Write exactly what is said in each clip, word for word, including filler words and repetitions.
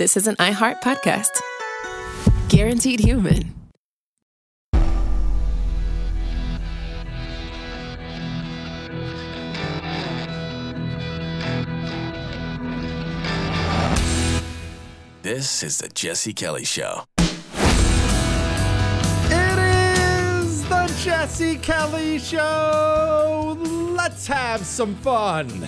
this is an iHeart podcast. Guaranteed Human. This is the Jesse Kelly Show. It is the Jesse Kelly Show. Let's have some fun.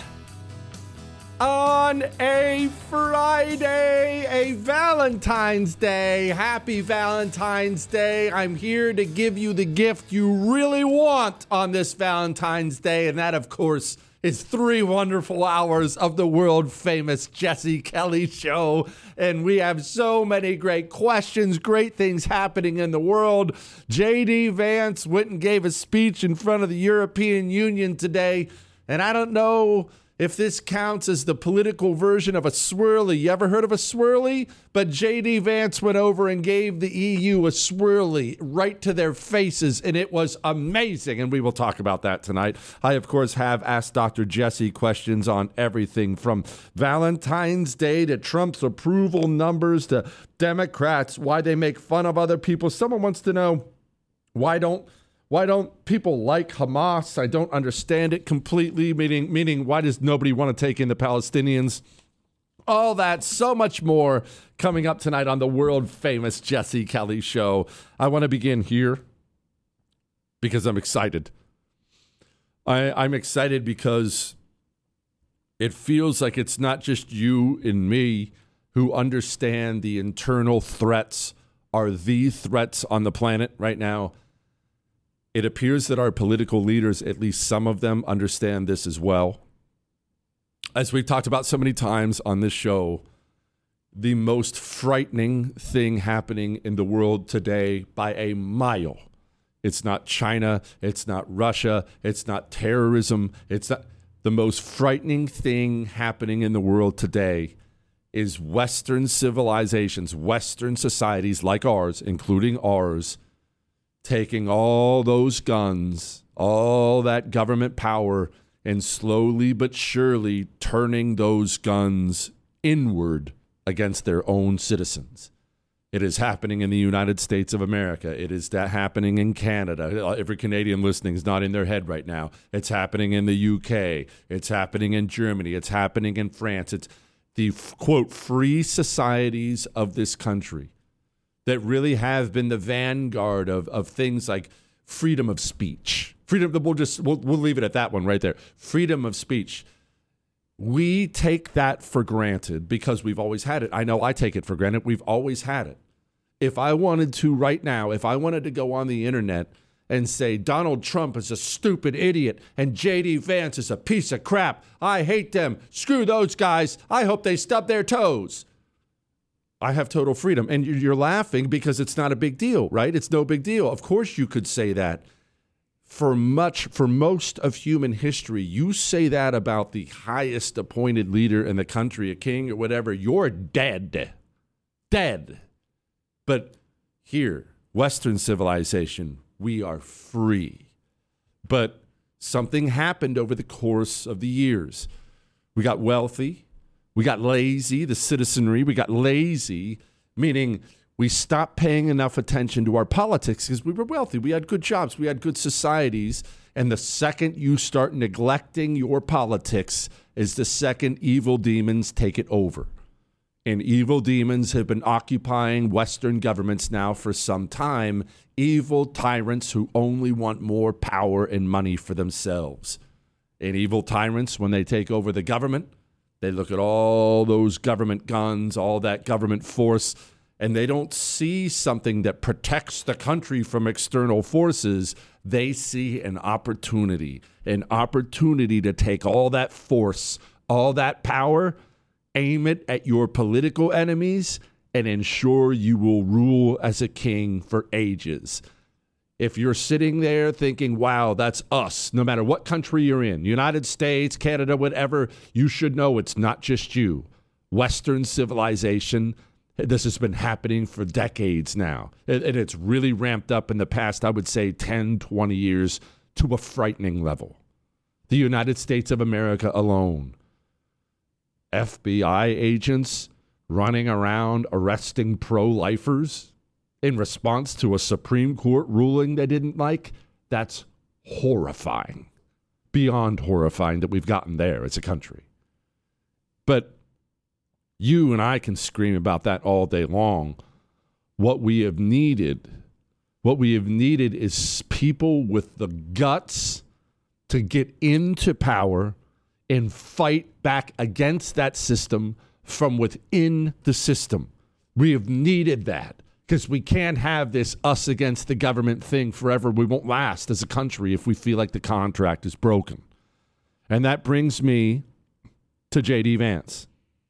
On a Friday, a Valentine's Day. Happy Valentine's Day. I'm here to give you the gift you really want on this Valentine's Day. And that, of course, is three wonderful hours of the world famous Jesse Kelly Show. And we have so many great questions, great things happening in the world. J D Vance went and gave a speech in front of the European Union today. And I don't know if this counts as the political version of a swirly. You ever heard of a swirly? But J D Vance went over and gave the E U a swirly right to their faces, and it was amazing, and we will talk about that tonight. I, of course, have asked Doctor Jesse questions on everything from Valentine's Day to Trump's approval numbers to Democrats, why they make fun of other people. Someone wants to know, why don't Why don't people like Hamas? I don't understand it completely, meaning, meaning why does nobody want to take in the Palestinians? All that, so much more coming up tonight on the world-famous Jesse Kelly Show. I want to begin here because I'm excited. I, I'm excited because it feels like it's not just you and me who understand the internal threats are the threats on the planet right now. It appears that our political leaders, at least some of them, understand this as well. As we've talked about so many times on this show, the most frightening thing happening in the world today by a mile. It's not China, it's not Russia, it's not terrorism, it's not. The most frightening thing happening in the world today is Western civilizations, Western societies like ours, including ours, taking all those guns, all that government power, and slowly but surely turning those guns inward against their own citizens. It is happening in the United States of America. It is that happening in Canada. Every Canadian listening is not in their head right now. It's happening in the U K. It's happening in Germany. It's happening in France. It's the, quote, free societies of this country that really have been the vanguard of, of things like freedom of speech. Freedom, we'll just, we'll, we'll leave it at that one right there. Freedom of speech. We take that for granted because we've always had it. I know I take it for granted. We've always had it. If I wanted to right now, if I wanted to go on the internet and say Donald Trump is a stupid idiot and J D Vance is a piece of crap, I hate them, screw those guys, I hope they stub their toes, I have total freedom. And you're laughing because it's not a big deal, right? It's no big deal. Of course you could say that. For much, for most of human history, you say that about the highest appointed leader in the country, a king or whatever, you're dead. Dead. But here, Western civilization, we are free. But something happened over the course of the years. We got wealthy. We got lazy, the citizenry. We got lazy, meaning we stopped paying enough attention to our politics because we were wealthy. We had good jobs. We had good societies. And the second you start neglecting your politics is the second evil demons take it over. And evil demons have been occupying Western governments now for some time. Evil tyrants who only want more power and money for themselves. And evil tyrants, when they take over the government, they look at all those government guns, all that government force, and they don't see something that protects the country from external forces. They see an opportunity, an opportunity to take all that force, all that power, aim it at your political enemies, and ensure you will rule as a king for ages. If you're sitting there thinking, wow, that's us, no matter what country you're in, United States, Canada, whatever, you should know it's not just you. Western civilization, this has been happening for decades now. And it's really ramped up in the past, I would say, ten, twenty years to a frightening level. The United States of America alone. F B I agents running around arresting pro-lifers in response to a Supreme Court ruling they didn't like. That's horrifying. Beyond horrifying that we've gotten there as a country. But you and I can scream about that all day long. What we have needed, what we have needed is people with the guts to get into power and fight back against that system from within the system. We have needed that because we can't have this us against the government thing forever. We won't last as a country if we feel like the contract is broken. And that brings me to J D Vance.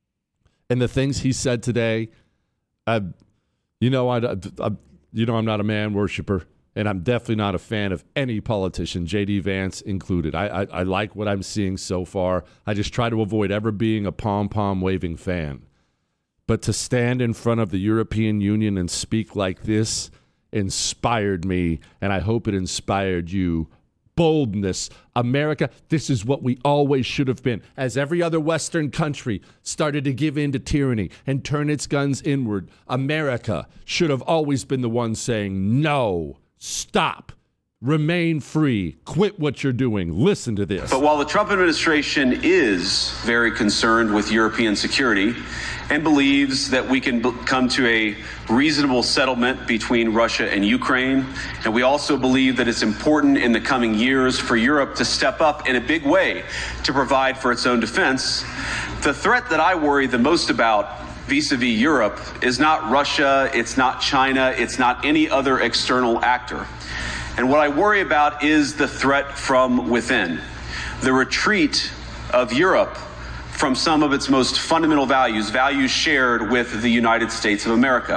And the things he said today, uh, you know, I, I, you know, I'm not a man worshiper, and I'm definitely not a fan of any politician, J D Vance included. I, I, I like what I'm seeing so far. I just try to avoid ever being a pom-pom waving fan. But to stand in front of the European Union and speak like this inspired me, and I hope it inspired you. Boldness. America, this is what we always should have been. As every other Western country started to give in to tyranny and turn its guns inward, America should have always been the one saying, no, stop, remain free, quit what you're doing. Listen to this. But while the Trump administration is very concerned with European security and believes that we can b- come to a reasonable settlement between Russia and Ukraine, and we also believe that it's important in the coming years for Europe to step up in a big way to provide for its own defense, the threat that I worry the most about vis-a-vis Europe is not Russia, it's not China, it's not any other external actor. And what I worry about is the threat from within, the retreat of Europe from some of its most fundamental values, values shared with the United States of America.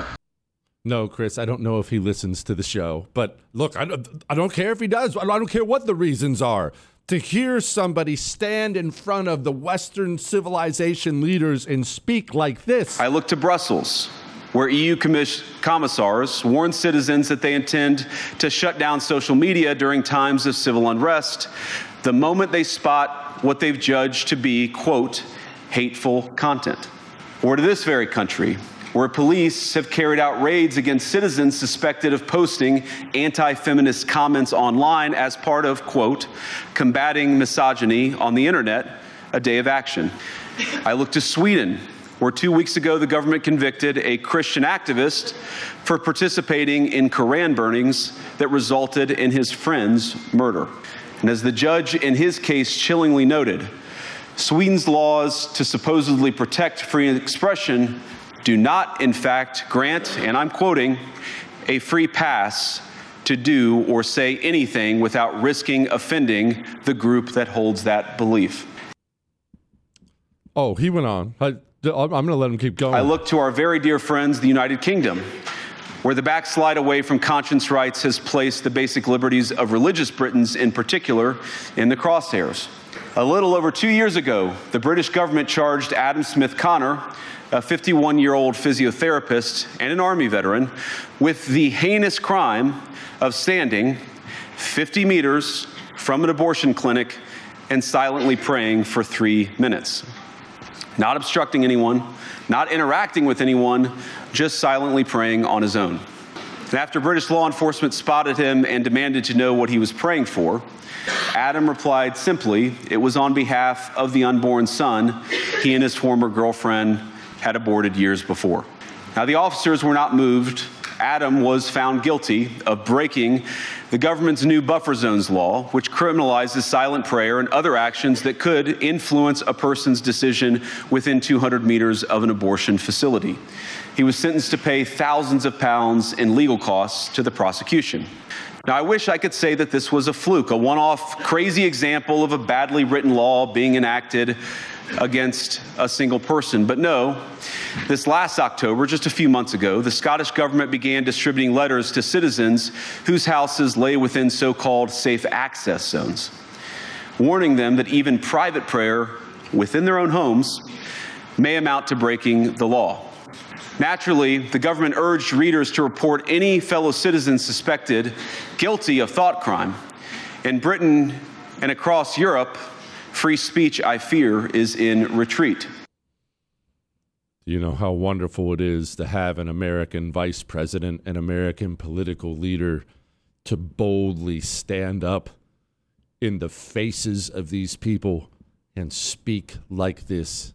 No, Chris, I don't know if he listens to the show, but look, I don't, I don't care if he does. I don't care what the reasons are. To hear somebody stand in front of the Western civilization leaders and speak like this. I look to Brussels, where E U commiss- commissars warn citizens that they intend to shut down social media during times of civil unrest the moment they spot what they've judged to be, quote, hateful content. Or to this very country, where police have carried out raids against citizens suspected of posting anti-feminist comments online as part of, quote, combating misogyny on the internet, a day of action. I look to Sweden, where two weeks ago the government convicted a Christian activist for participating in Koran burnings that resulted in his friend's murder. And as the judge in his case chillingly noted, Sweden's laws to supposedly protect free expression do not, in fact, grant, and I'm quoting, a free pass to do or say anything without risking offending the group that holds that belief. Oh, he went on. I, I'm going to let him keep going. I look to our very dear friends, the United Kingdom, where the backslide away from conscience rights has placed the basic liberties of religious Britons in particular in the crosshairs. A little over two years ago, the British government charged Adam Smith Connor, a fifty-one-year-old physiotherapist and an Army veteran, with the heinous crime of standing fifty meters from an abortion clinic and silently praying for three minutes. Not obstructing anyone, not interacting with anyone, just silently praying on his own. And after British law enforcement spotted him and demanded to know what he was praying for, Adam replied simply, it was on behalf of the unborn son he and his former girlfriend had aborted years before. Now, the officers were not moved. Adam was found guilty of breaking the government's new buffer zones law, which criminalizes silent prayer and other actions that could influence a person's decision within two hundred meters of an abortion facility. He was sentenced to pay thousands of pounds in legal costs to the prosecution. Now, I wish I could say that this was a fluke, a one-off crazy example of a badly written law being enacted against a single person. But no, this last October, just a few months ago, the Scottish government began distributing letters to citizens whose houses lay within so-called safe access zones, warning them that even private prayer within their own homes may amount to breaking the law. Naturally, the government urged readers to report any fellow citizen suspected guilty of thought crime. In Britain and across Europe, free speech, I fear, is in retreat. You know how wonderful it is to have an American vice president, an American political leader, to boldly stand up in the faces of these people and speak like this.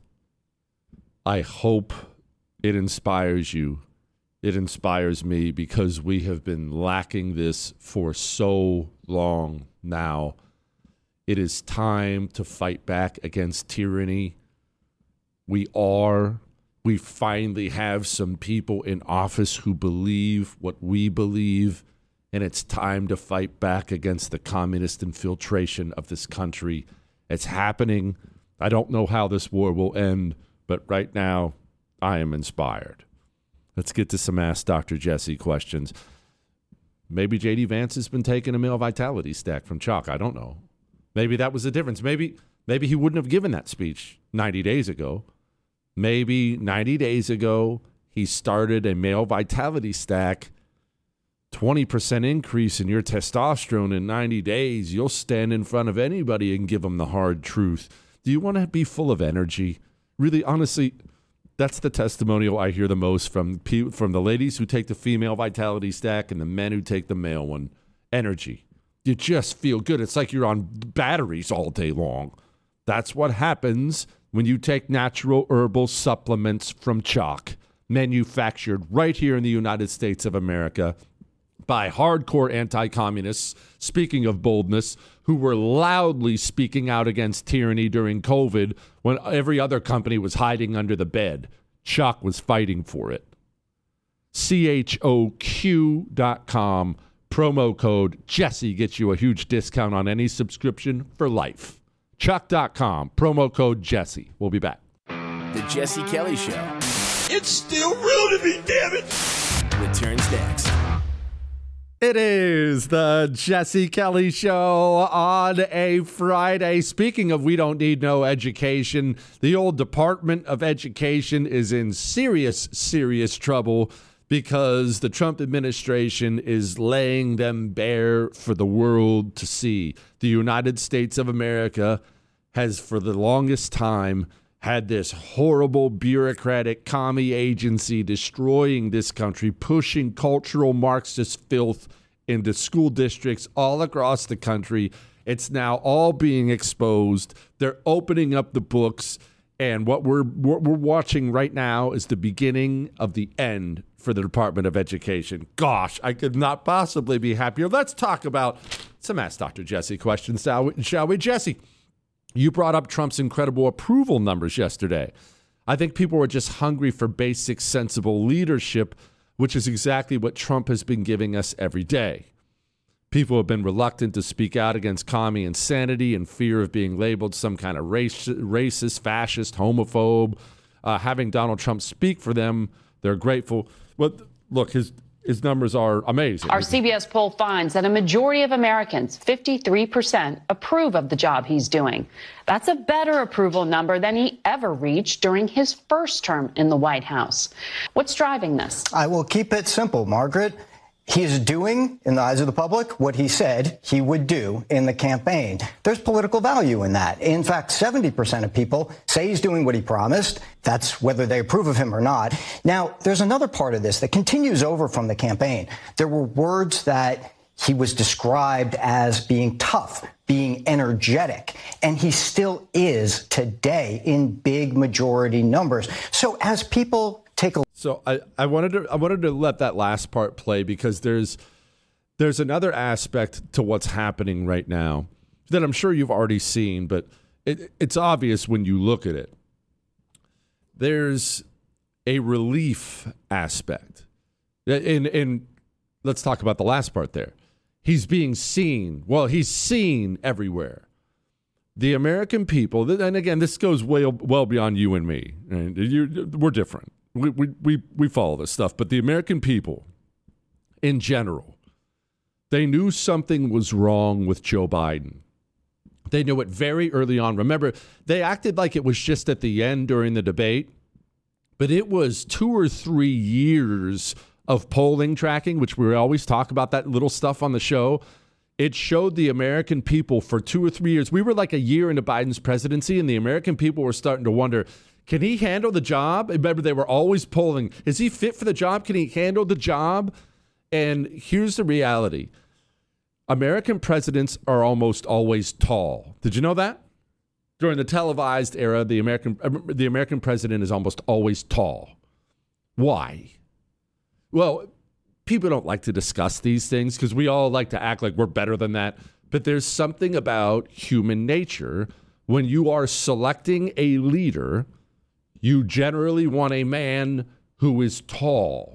I hope it inspires you. It inspires me because we have been lacking this for so long now. It is time to fight back against tyranny. We are. We finally have some people in office who believe what we believe, and it's time to fight back against the communist infiltration of this country. It's happening. I don't know how this war will end, but right now, I am inspired. Let's get to some Ask Doctor Jesse questions. Maybe J D Vance has been taking a male vitality stack from Chuck. I don't know. Maybe that was the difference. Maybe, maybe he wouldn't have given that speech ninety days ago. Maybe ninety days ago, he started a male vitality stack, twenty percent increase in your testosterone in ninety days. You'll stand in front of anybody and give them the hard truth. Do you want to be full of energy? Really, honestly, that's the testimonial I hear the most from from the ladies who take the female vitality stack and the men who take the male one. Energy. You just feel good. It's like you're on batteries all day long. That's what happens when you take natural herbal supplements from Chalk, manufactured right here in the United States of America by hardcore anti-communists, speaking of boldness, who were loudly speaking out against tyranny during COVID when every other company was hiding under the bed. Chalk was fighting for it. C H O Q dot com, promo code Jesse gets you a huge discount on any subscription for life. Chuck dot com, promo code Jesse. We'll be back. The Jesse Kelly Show. It's still real to me, damn it! Returns next. It is the Jesse Kelly Show on a Friday. Speaking of we don't need no education, the old Department of Education is in serious, serious trouble because the Trump administration is laying them bare for the world to see. The United States of America has, for the longest time, had this horrible bureaucratic commie agency destroying this country, pushing cultural Marxist filth into school districts all across the country. It's now all being exposed. They're opening up the books, and what we're what we're watching right now is the beginning of the end for the Department of Education. Gosh, I could not possibly be happier. Let's talk about some Ask Doctor Jesse questions, shall we? Shall we? Jesse, you brought up Trump's incredible approval numbers yesterday. I think people were just hungry for basic, sensible leadership, which is exactly what Trump has been giving us every day. People have been reluctant to speak out against commie insanity in fear of being labeled some kind of race, racist, fascist, homophobe. Uh, having Donald Trump speak for them, they're grateful. But look, his his numbers are amazing. Our C B S poll finds that a majority of Americans, fifty-three percent, approve of the job he's doing. That's a better approval number than he ever reached during his first term in the White House. What's driving this? I will keep it simple, Margaret. He's doing, in the eyes of the public, what he said he would do in the campaign. There's political value in that. In fact, seventy percent of people say he's doing what he promised. That's whether they approve of him or not. Now, there's another part of this that continues over from the campaign. There were words that he was described as being tough, being energetic, and he still is today in big majority numbers. So as people take a So I, I wanted to I wanted to let that last part play because there's there's another aspect to what's happening right now that I'm sure you've already seen, but it, it's obvious when you look at it. There's a relief aspect. And, and let's talk about the last part there. He's being seen. Well, he's seen everywhere. The American people, and again, this goes way well beyond you and me. Right? You, we're different. We, we we we follow this stuff, but the American people in general, they knew something was wrong with Joe Biden. They knew it very early on. Remember, they acted like it was just at the end during the debate, but it was two or three years of polling tracking, which we always talk about that little stuff on the show. It showed the American people for two or three years. We were like a year into Biden's presidency, and the American people were starting to wonder, Can he handle the job? Remember, they were always polling. Is he fit for the job? Can he handle the job? And here's the reality. American presidents are almost always tall. Did you know that? During the televised era, the American the American president is almost always tall. Why? Well, people don't like to discuss these things because we all like to act like we're better than that. But there's something about human nature. When you are selecting a leader, you generally want a man who is tall.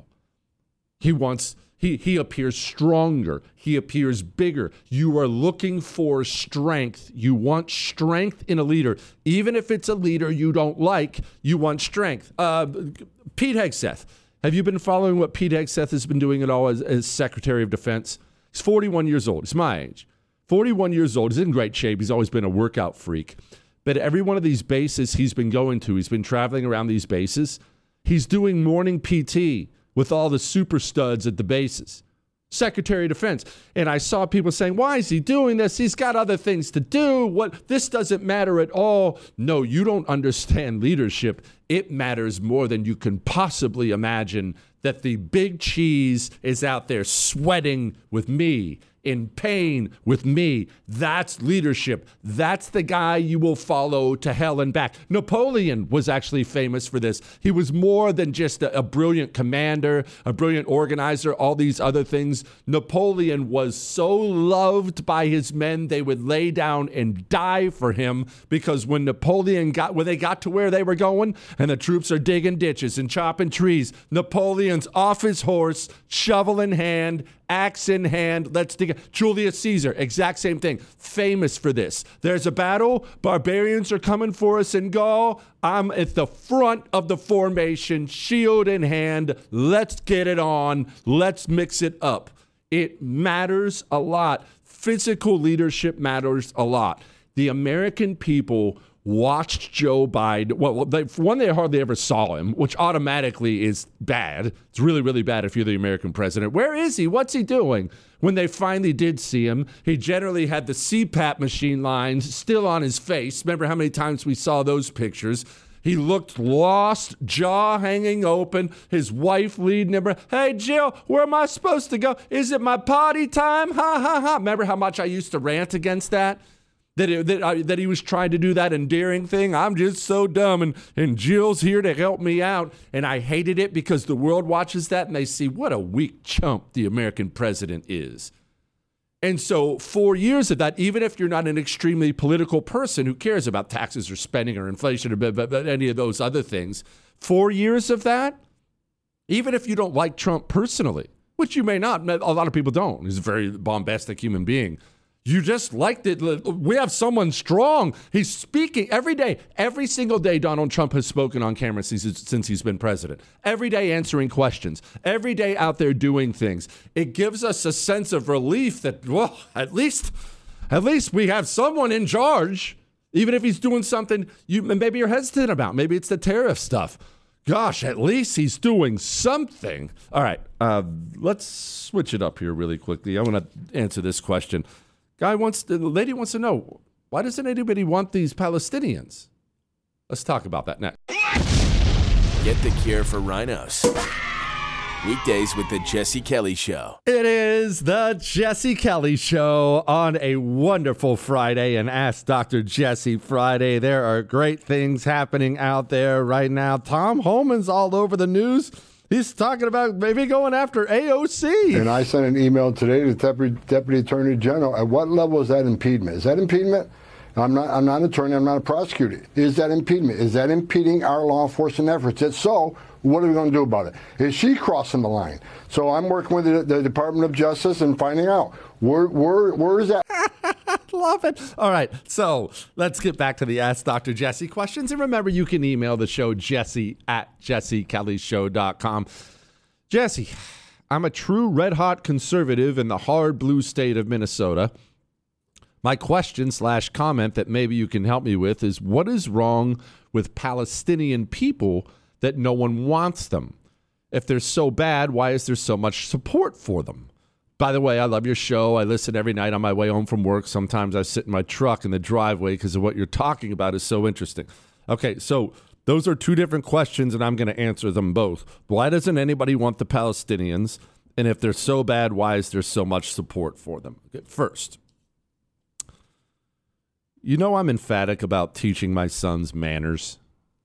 He wants he he appears stronger. He appears bigger. You are looking for strength. You want strength in a leader. Even if it's a leader you don't like, you want strength. Uh, Pete Hegseth. Have you been following what Pete Hegseth has been doing at all as, as Secretary of Defense? He's forty-one years old. He's my age. forty-one years old. He's in great shape. He's always been a workout freak. But every one of these bases he's been going to, he's been traveling around these bases. He's doing morning P T with all the super studs at the bases. Secretary of Defense. And I saw people saying, why is he doing this? He's got other things to do. What? This doesn't matter at all. No, you don't understand leadership. It matters more than you can possibly imagine that the big cheese is out there sweating with me, in pain with me. That's leadership. That's the guy you will follow to hell and back. Napoleon was actually famous for this. He was more than just a, a brilliant commander, a brilliant organizer, all these other things. Napoleon was so loved by his men, they would lay down and die for him, because when Napoleon got, when they got to where they were going and the troops are digging ditches and chopping trees, Napoleon's off his horse, shovel in hand, axe in hand, let's dig it. Julius Caesar, exact same thing. Famous for this. There's a battle. Barbarians are coming for us in Gaul. I'm at the front of the formation, shield in hand. Let's get it on. Let's mix it up. It matters a lot. Physical leadership matters a lot. The American people watched Joe Biden. Well, they, for one, they hardly ever saw him, which automatically is bad. It's really, really bad if you're the American president. Where is he? What's he doing? When they finally did see him, he generally had the C PAP machine lines still on his face. Remember how many times we saw those pictures? He looked lost, jaw hanging open, his wife leading him. Hey, Jill, where am I supposed to go? Is it my party time? Ha, ha, ha. Remember how much I used to rant against that? That, it, that, uh, that he was trying to do that endearing thing. I'm just so dumb, and, and Jill's here to help me out. And I hated it because the world watches that and they see what a weak chump the American president is. And so four years of that, even if you're not an extremely political person who cares about taxes or spending or inflation or any of those other things, four years of that, even if you don't like Trump personally, which you may not, a lot of people don't. He's a very bombastic human being. You just liked it. We have someone strong. He's speaking every day. Every single day, Donald Trump has spoken on camera since, since he's been president. Every day answering questions. Every day out there doing things. It gives us a sense of relief that, well, at least, at least we have someone in charge, even if he's doing something you maybe you're hesitant about. Maybe it's the tariff stuff. Gosh, at least he's doing something. All right, uh, let's switch it up here really quickly. I want to answer this question. Guy wants to, the lady wants to know, why doesn't anybody want these Palestinians? Let's talk about that next. Get the cure for rhinos. Weekdays with the Jesse Kelly Show. It is the Jesse Kelly Show on a wonderful Friday, and Ask Doctor Jesse Friday. There are great things happening out there right now. Tom Homan's all over the news. He's talking about maybe going after A O C. And I sent an email today to the Deputy, Deputy Attorney General. At what level is that impediment? Is that impediment? I'm not I'm not an attorney. I'm not a prosecutor. Is that impediment? Is that impeding our law enforcement efforts? If so, what are we going to do about it? Is she crossing the line? So I'm working with the, the Department of Justice and finding out where where where is that. Love it. All right, so let's get back to the Ask Doctor Jesse questions. And remember, you can email the show, Jesse at jesse kelly show dot com. Jesse, I'm a true red-hot conservative in the hard blue state of Minnesota. My question slash comment that maybe you can help me with is, what is wrong with Palestinian people that no one wants them? If they're so bad, why is there so much support for them? By the way, I love your show. I listen every night on my way home from work. Sometimes I sit in my truck in the driveway because of what you're talking about is so interesting. Okay, so Those are two different questions, and I'm going to answer them both. Why doesn't anybody want the Palestinians? And if they're so bad, why is there so much support for them? Okay, first, you know I'm emphatic about teaching my sons manners.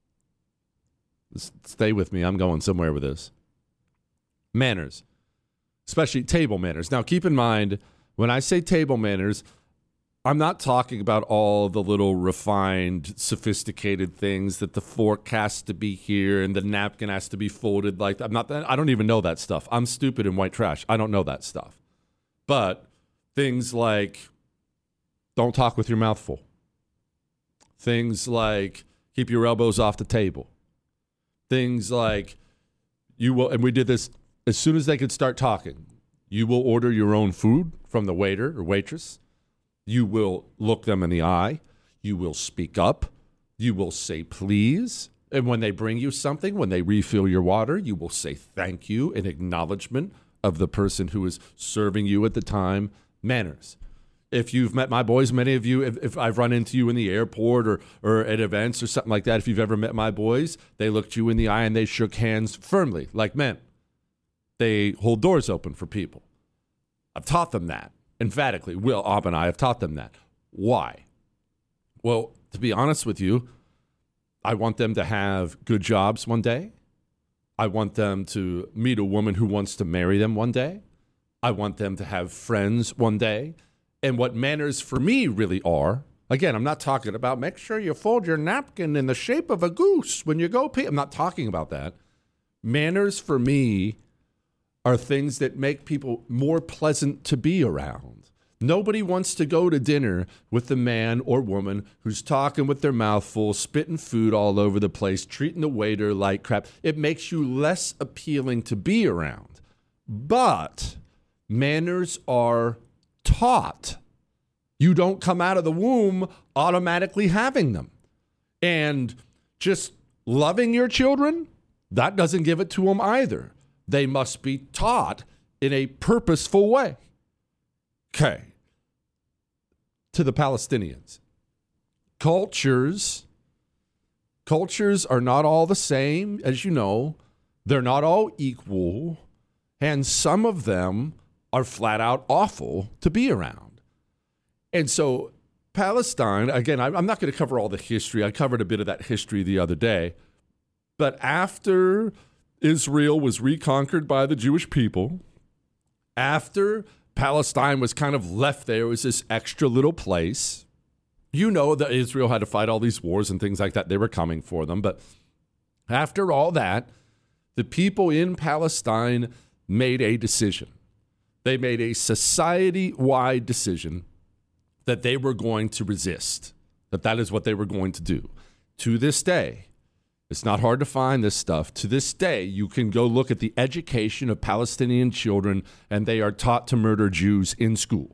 Stay with me. I'm going somewhere with this. Manners, especially table manners. Now, keep in mind, when I say table manners, I'm not talking about all the little refined, sophisticated things that the fork has to be here and the napkin has to be folded like that. I'm not that. I don't even know that stuff. I'm stupid and white trash. I don't know that stuff. But things like don't talk with your mouth full. Things like keep your elbows off the table. Things like you will, and we did this as soon as they could start talking. You will order your own food from the waiter or waitress. You will look them in the eye. You will speak up. You will say please. And when they bring you something, when they refill your water, you will say thank you in acknowledgement of the person who is serving you at the time. Manners. If you've met my boys, many of you, if, if I've run into you in the airport or, or at events or something like that, if you've ever met my boys, they looked you in the eye and they shook hands firmly, like men. They hold doors open for people. I've taught them that. Emphatically, Will, Ob, and I have taught them that. Why? Well, to be honest with you, I want them to have good jobs one day. I want them to meet a woman who wants to marry them one day. I want them to have friends one day. And what manners for me really are, again, I'm not talking about make sure you fold your napkin in the shape of a goose when you go pee. I'm not talking about that. Manners for me are things that make people more pleasant to be around. Nobody wants to go to dinner with the man or woman who's talking with their mouth full, spitting food all over the place, treating the waiter like crap. It makes you less appealing to be around. But manners are taught. You don't come out of the womb automatically having them. And just loving your children, that doesn't give it to them either. They must be taught in a purposeful way. Okay. To the Palestinians. Cultures, cultures are not all the same, as you know. They're not all equal. And some of them are flat out awful to be around. And so Palestine, again, I'm not going to cover all the history. I covered a bit of that history the other day. But after Israel was reconquered by the Jewish people, after Palestine was kind of left there, it was this extra little place. You know that Israel had to fight all these wars and things like that. They were coming for them. But after all that, the people in Palestine made a decision. They made a society-wide decision that they were going to resist, that that is what they were going to do. To this day, it's not hard to find this stuff. To this day, you can go look at the education of Palestinian children, and they are taught to murder Jews in school.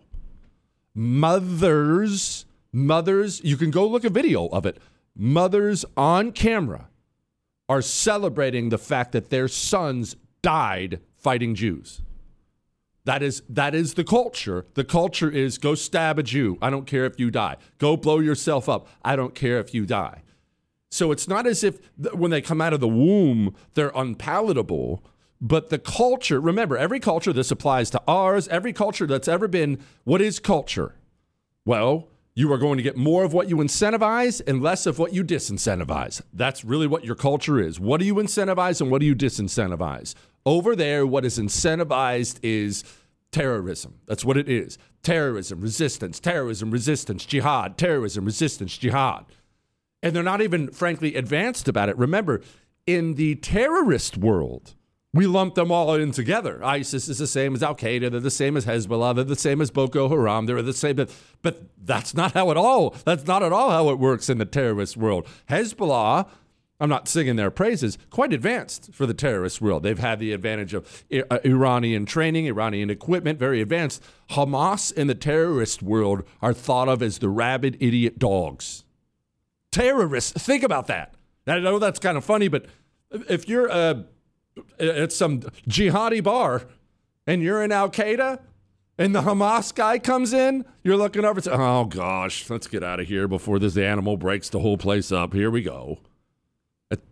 Mothers, mothers, you can go look at video of it. Mothers on camera are celebrating the fact that their sons died fighting Jews. That is that is the culture. The culture is go stab a Jew. I don't care if you die. Go blow yourself up. I don't care if you die. So it's not as if th- when they come out of the womb, they're unpalatable. But the culture, remember, every culture, this applies to ours, every culture that's ever been, what is culture? Well, you are going to get more of what you incentivize and less of what you disincentivize. That's really what your culture is. What do you incentivize and what do you disincentivize? Over there, what is incentivized is terrorism. That's what it is. Terrorism, resistance, terrorism, resistance, jihad, terrorism, resistance, jihad. And they're not even, frankly, advanced about it. Remember, in the terrorist world, we lump them all in together. ISIS is the same as Al-Qaeda. They're the same as Hezbollah. They're the same as Boko Haram. They're the same. But, but that's not how it all, that's not at all how it works in the terrorist world. Hezbollah, I'm not singing their praises, quite advanced for the terrorist world. They've had the advantage of I- Iranian training, Iranian equipment, very advanced. Hamas in the terrorist world are thought of as the rabid idiot dogs. Terrorists, think about that. I know that's kind of funny, but if you're uh, at some jihadi bar and you're in Al-Qaeda and the Hamas guy comes in, you're looking over and say, oh gosh, let's get out of here before this animal breaks the whole place up. Here we go.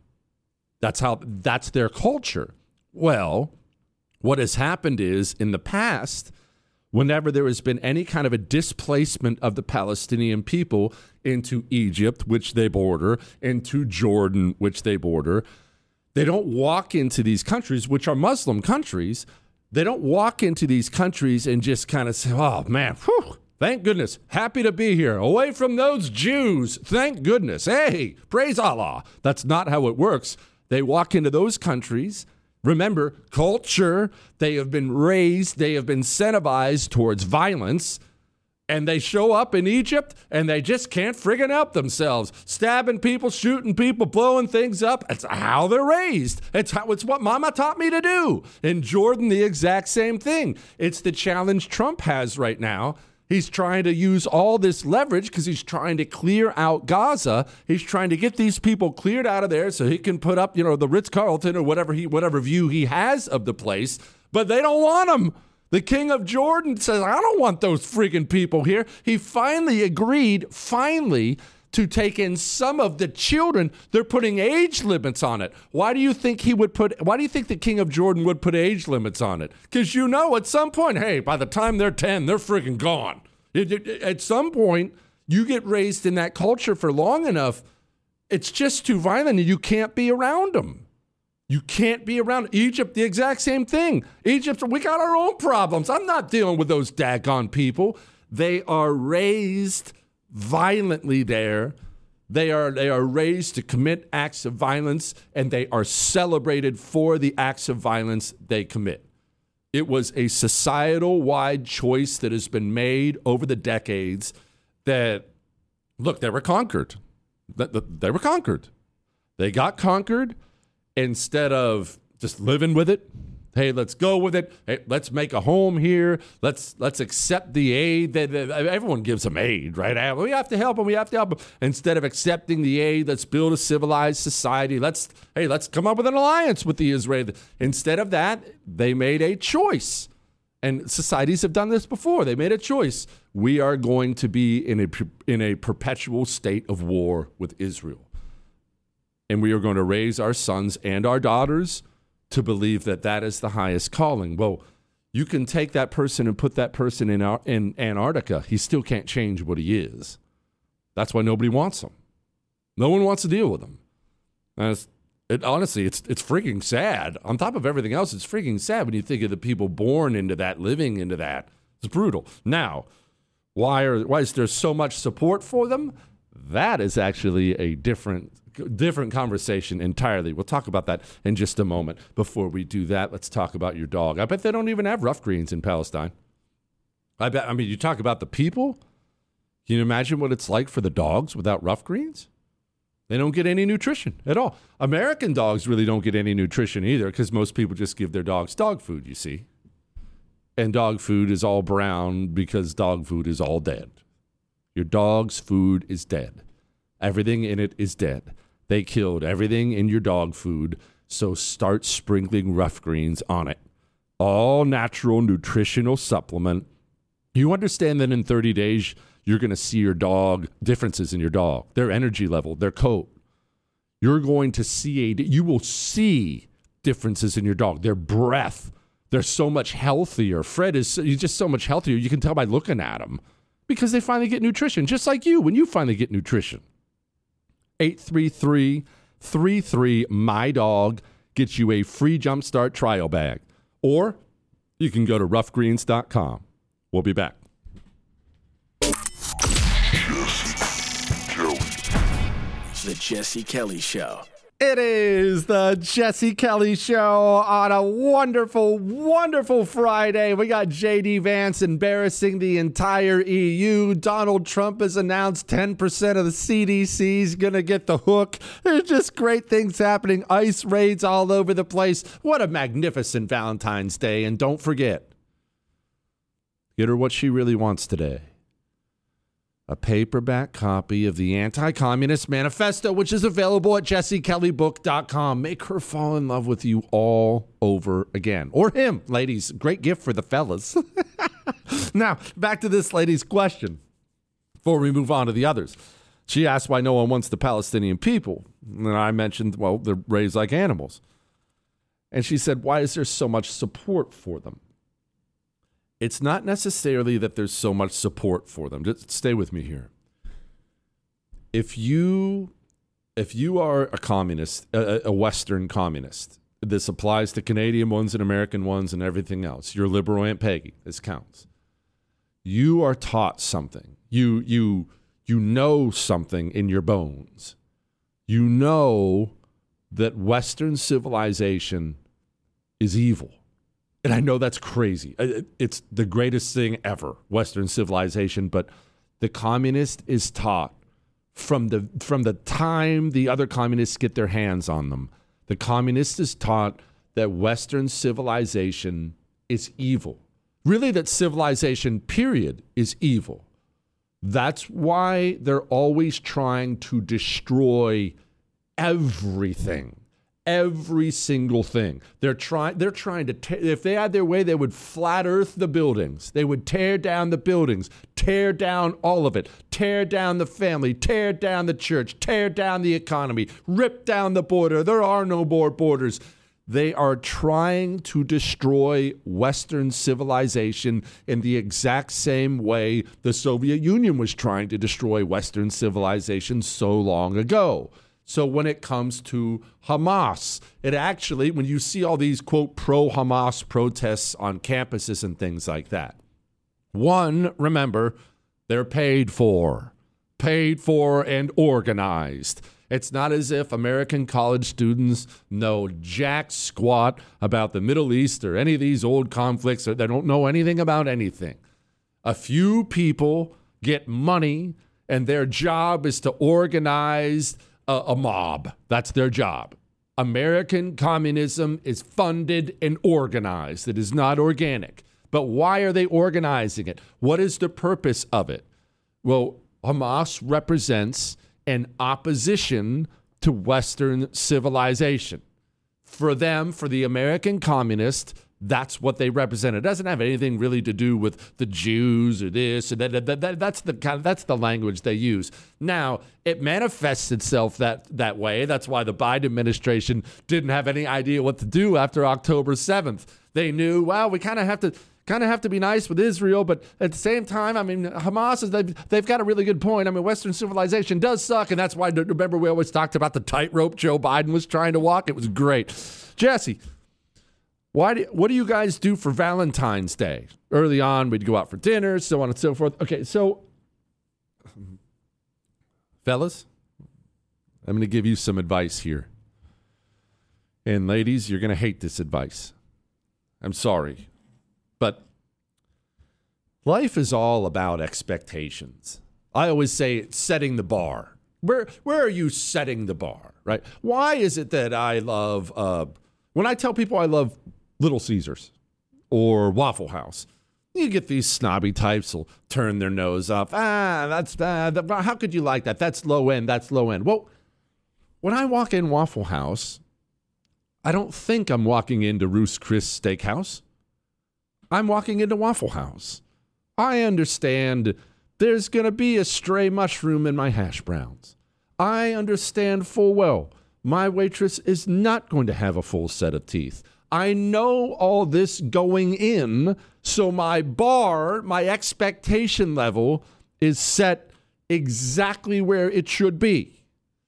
That's how, that's their culture. Well, what has happened is in the past, whenever there has been any kind of a displacement of the Palestinian people into Egypt, which they border, into Jordan, which they border, they don't walk into these countries, which are Muslim countries. They don't walk into these countries and just kind of say, oh, man, whew, thank goodness. Happy to be here. Away from those Jews. Thank goodness. Hey, praise Allah. That's not how it works. They walk into those countries. Remember, culture, they have been raised, they have been incentivized towards violence, and they show up in Egypt, and they just can't friggin' help themselves. Stabbing people, shooting people, blowing things up. It's how they're raised. It's, how, it's what Mama taught me to do. In Jordan, the exact same thing. It's the challenge Trump has right now. He's trying to use all this leverage because he's trying to clear out Gaza. He's trying to get these people cleared out of there so he can put up, you know, the Ritz-Carlton or whatever he, whatever view he has of the place. But they don't want him. The king of Jordan says, I don't want those freaking people here. He finally agreed, finally, to take in some of the children. They're putting age limits on it. Why do you think he would put, why do you think the king of Jordan would put age limits on it? Because you know at some point, hey, by the time they're ten, they're freaking gone. It, it, at some point, you get raised in that culture for long enough, it's just too violent and you can't be around them. You can't be around Egypt, the exact same thing. Egypt, we got our own problems. I'm not dealing with those daggone people. They are raised violently there. They are they are raised to commit acts of violence, and they are celebrated for the acts of violence they commit. It was a societal-wide choice that has been made over the decades that, look, they were conquered. They were conquered. They got conquered. Instead of just living with it, hey, let's go with it. Hey, let's make a home here. Let's let's accept the aid. That, that everyone gives them aid, right? We have to help them. We have to help them. Instead of accepting the aid, let's build a civilized society. Let's hey, let's come up with an alliance with the Israelis. Instead of that, they made a choice, and societies have done this before. They made a choice. We are going to be in a in a perpetual state of war with Israel. And we are going to raise our sons and our daughters to believe that that is the highest calling. Well, you can take that person and put that person in, our, in Antarctica. He still can't change what he is. That's why nobody wants him. No one wants to deal with him. And it's, it, honestly, it's it's freaking sad. On top of everything else, it's freaking sad when you think of the people born into that, living into that. It's brutal. Now, why are why is there so much support for them? That is actually a different different conversation entirely. We'll talk about that in just a moment. Before we do that, let's talk about your dog. I bet they don't even have rough greens in Palestine. I bet. I mean, you talk about the people. Can you imagine what it's like for the dogs without rough greens? They don't get any nutrition at all. American dogs really don't get any nutrition either because most people just give their dogs dog food, you see. And dog food is all brown because dog food is all dead. Your dog's food is dead. Everything in it is dead. They killed everything in your dog food, so start sprinkling rough greens on it. All natural nutritional supplement. You understand that in thirty days, you're going to see your dog, differences in your dog, their energy level, their coat. You're going to see, a, you will see differences in your dog, their breath. They're so much healthier. Fred is he's just so much healthier. You can tell by looking at him because they finally get nutrition, just like you when you finally get nutrition. eight three three, three three, M Y D O G gets you a free Jumpstart trial bag. Or you can go to rough greens dot com. We'll be back. The Jesse Kelly Show. It is the Jesse Kelly Show on a wonderful, wonderful Friday. We got J D Vance embarrassing the entire E U. Donald Trump has announced ten percent of the C D C is going to get the hook. There's just great things happening. ICE raids all over the place. What a magnificent Valentine's Day. And don't forget, get her what she really wants today. A paperback copy of the Anti-Communist Manifesto, which is available at jesse kelly book dot com. Make her fall in love with you all over again. Or him, ladies. Great gift for the fellas. Now, back to this lady's question before we move on to the others. She asked why no one wants the Palestinian people. And I mentioned, well, they're raised like animals. And she said, why is there so much support for them? It's not necessarily that there's so much support for them. Just stay with me here. If you, if you are a communist, a, a Western communist, this applies to Canadian ones and American ones and everything else. You're liberal Aunt Peggy. This counts. You are taught something. You, you, you know something in your bones. You know that Western civilization is evil. And I know that's crazy. It's the greatest thing ever, Western civilization, but the communist is taught from the from the time the other communists get their hands on them. The communist is taught that Western civilization is evil. Really, that civilization, period, is evil. That's why they're always trying to destroy everything. Every single thing. They're trying they're trying to te- if they had their way, they would flat earth the buildings. They would tear down the buildings, tear down all of it, tear down the family, tear down the church, tear down the economy, rip down the border. There are no more borders. They are trying to destroy Western civilization in the exact same way the Soviet Union was trying to destroy Western civilization so long ago. So when it comes to Hamas, it actually, when you see all these, quote, pro-Hamas protests on campuses and things like that, one, remember, they're paid for, paid for and organized. It's not as if American college students know jack squat about the Middle East or any of these old conflicts, or they don't know anything about anything. A few people get money, and their job is to organize A, a mob. That's their job. American communism is funded and organized. It is not organic. But why are they organizing it? What is the purpose of it? Well, Hamas represents an opposition to Western civilization. For them, for the American communists, that's what they represent. It doesn't have anything really to do with the Jews or this or that. that, that that's the kind of, that's the language they use. Now, it manifests itself that that way. That's why the Biden administration didn't have any idea what to do after October seventh. They knew, well, we kind of have to kind of have to be nice with Israel, but at the same time, I mean, Hamas is they've, they've got a really good point. I mean, Western civilization does suck, and that's why. Remember, we always talked about the tightrope Joe Biden was trying to walk. It was great, Jesse. Why do, what do you guys do for Valentine's Day? Early on, we'd go out for dinner, so on and so forth. Okay, so, fellas, I'm going to give you some advice here. And ladies, you're going to hate this advice. I'm sorry. But life is all about expectations. I always say it's setting the bar. Where, where are you setting the bar, right? Why is it that I love, uh, when I tell people I love Little Caesars or Waffle House, you get these snobby types will turn their nose up. Ah, that's bad. Uh, how could you like that? That's low end. That's low end. Well, when I walk in Waffle House, I don't think I'm walking into Ruth's Chris Steakhouse. I'm walking into Waffle House. I understand there's going to be a stray mushroom in my hash browns. I understand full well my waitress is not going to have a full set of teeth. I know all this going in, so my bar, my expectation level is set exactly where it should be.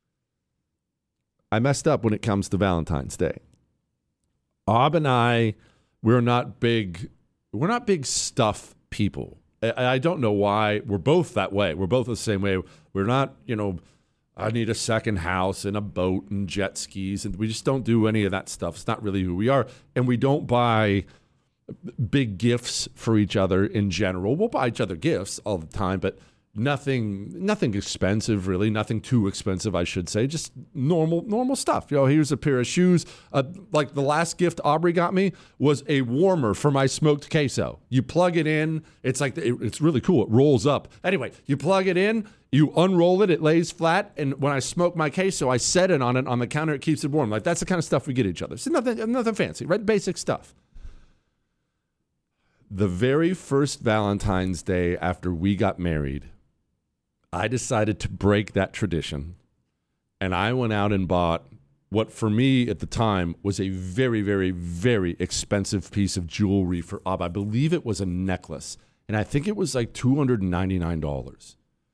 I messed up when it comes to Valentine's Day. Ob and I, we're not big, we're not big stuff people. I, I don't know why. We're both that way. We're both the same way. We're not, you know, I need a second house and a boat and jet skis, and we just don't do any of that stuff. It's not really who we are. And we don't buy big gifts for each other in general. We'll buy each other gifts all the time, but nothing nothing expensive, really. Nothing too expensive, I should say. Just normal normal stuff. You know, here's a pair of shoes. Uh, like the last gift Aubrey got me was a warmer for my smoked queso. You plug it in. It's like, it, it's really cool. It rolls up. Anyway, you plug it in. You unroll it, it lays flat, and when I smoke my queso, I set it on it on the counter, it keeps it warm. Like, that's the kind of stuff we get each other. It's nothing, nothing fancy, right? Basic stuff. The very first Valentine's Day after we got married, I decided to break that tradition and I went out and bought what for me at the time was a very, very, very expensive piece of jewelry for Ab. I believe it was a necklace, and I think it was like two hundred ninety-nine dollars.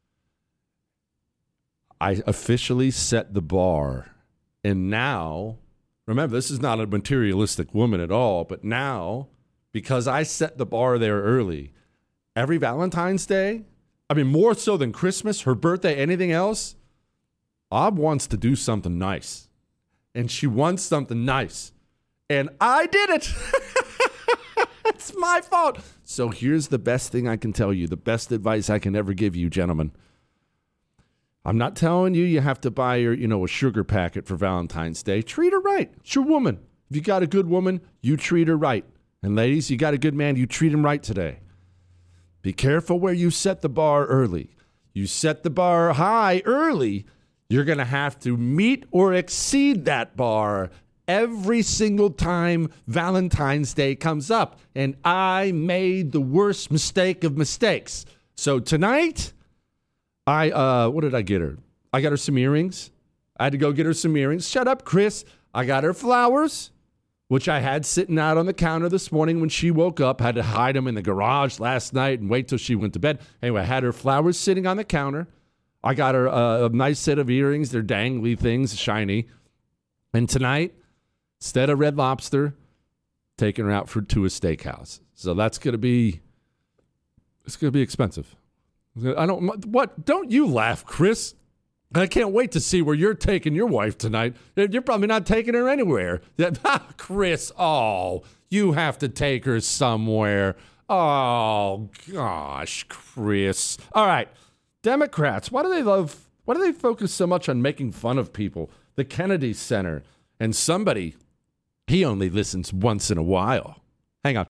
I officially set the bar, and now, remember, this is not a materialistic woman at all, but now, because I set the bar there early, every Valentine's Day, I mean, more so than Christmas, her birthday, anything else, Ab wants to do something nice. And she wants something nice. And I did it. It's my fault. So here's the best thing I can tell you, the best advice I can ever give you, gentlemen. I'm not telling you you have to buy her, you know, a sugar packet for Valentine's Day. Treat her right. It's your woman. If you got a good woman, you treat her right. And ladies, you got a good man, you treat him right today. Be careful where you set the bar early. You set the bar high early, you're going to have to meet or exceed that bar every single time Valentine's Day comes up. And I made the worst mistake of mistakes. So tonight, I, uh, what did I get her? I got her some earrings. I had to go get her some earrings. Shut up, Chris. I got her flowers, which I had sitting out on the counter this morning when she woke up. Had to hide them in the garage last night and wait till she went to bed. Anyway, I had her flowers sitting on the counter. I got her uh, a nice set of earrings. They're dangly things, shiny. And tonight, instead of Red Lobster, taking her out for to a steakhouse. So that's going to be, it's going to be expensive. I don't, what? Don't you laugh, Chris. I can't wait to see where you're taking your wife tonight. You're probably not taking her anywhere. Chris, oh, you have to take her somewhere. Oh, gosh, Chris. All right. Democrats, why do they love, why do they focus so much on making fun of people? The Kennedy Center, and somebody, he only listens once in a while.